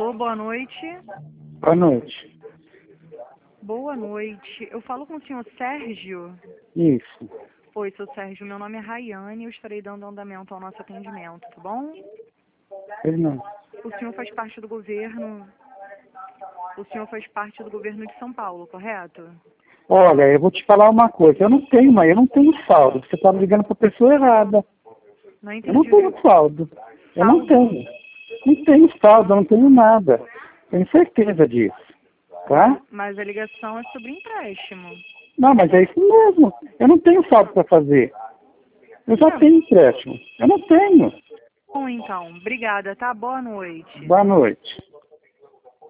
Alô, boa noite. Boa noite. Boa noite. Eu falo com o senhor Sérgio? Isso. Oi, seu Sérgio. Meu nome é Rayane e eu estarei dando andamento ao nosso atendimento, tá bom? Ele não. O senhor faz parte do governo... O senhor faz parte do governo de São Paulo, correto? Olha, eu vou te falar uma coisa. Eu não tenho saldo. Você está ligando para a pessoa errada. Não Eu não entendi. tenho saldo. Eu não Saldo? tenho. Não tenho saldo, eu não tenho nada. Tenho certeza disso. Tá? Mas a ligação é sobre empréstimo. Não, mas é isso mesmo. Eu não tenho saldo para fazer. Eu já tenho empréstimo. Eu não tenho. Bom, então. Obrigada, tá? Boa noite. Boa noite.